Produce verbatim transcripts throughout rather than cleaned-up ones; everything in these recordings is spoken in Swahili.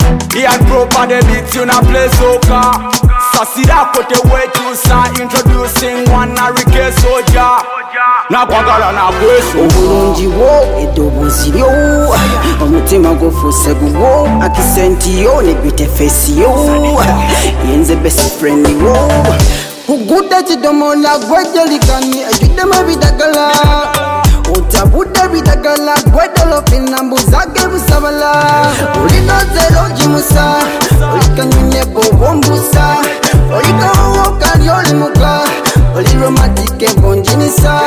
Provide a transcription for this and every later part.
He had proper the beats you na play soca. Sasira kote wetu sa introducing one Arike Soldier. Na kwagala na kweso obulungi wo edobuzi lyo omutima gufuse guwo akisenti yo ne bite face yo yenze best friend wo kuguda chidomola gwejelikani ajude mabidagala utabuda bidagala gwedolo pinambu zage busabala ulinoze loji musa ulikanyune bobombusa ulikawo kalioli muka uli romantique bonjinisa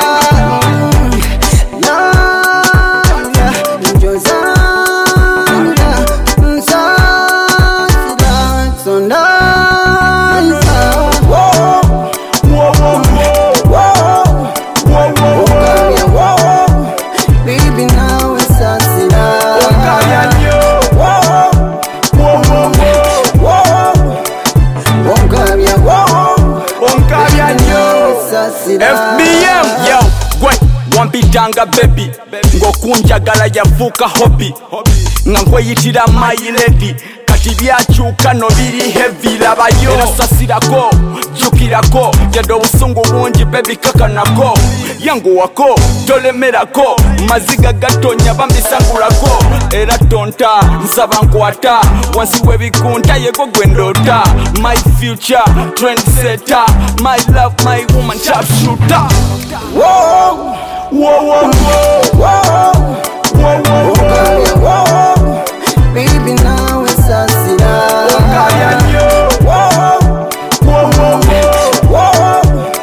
F B M, yo, gwe, wampitanga baby ngokunjagala yavuka hobby nga nkweyitira my lady kati byakyuka no biri heavy labayo era sasirako jukirako yado obusungu bungi baby kakanako yangu wako tolemerako maziga gatonya bambisangulako era tonta nsaba nkwata wansi webikunta yego gwendota my future trendsetter my love my woman sharpshooter. Whoa, whoa, whoa, whoa, whoa, whoa, whoa, whoa. Baby now it's a sinner. Whoa, whoa, whoa, whoa,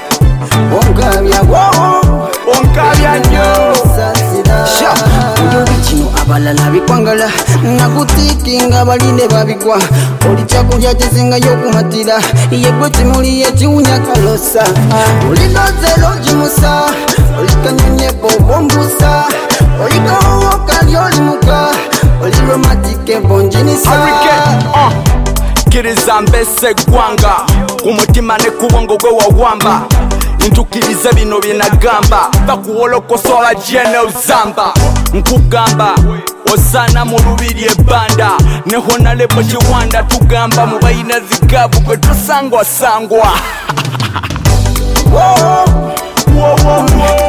abalala bikwangala nakutikinga baline babigwa oli kyakulya kisinga yokumatira yegwe kimuli ekiwunya kalosa olinoze loji musa olikanyonye bobombusa olikawo kalyoli muka oli romantique bonjinisa kiriza mbese gwanga kumutima ne kubongo gwe wawamba ntukiriza bino binagamba bakuwolokosola jene uzamba nkugamba osana mu lubiri ebanda ne honalebo kiwanda tugamba mu bayina zigabu kwe tusangwa sangwa. Whoa, whoa, whoa, whoa.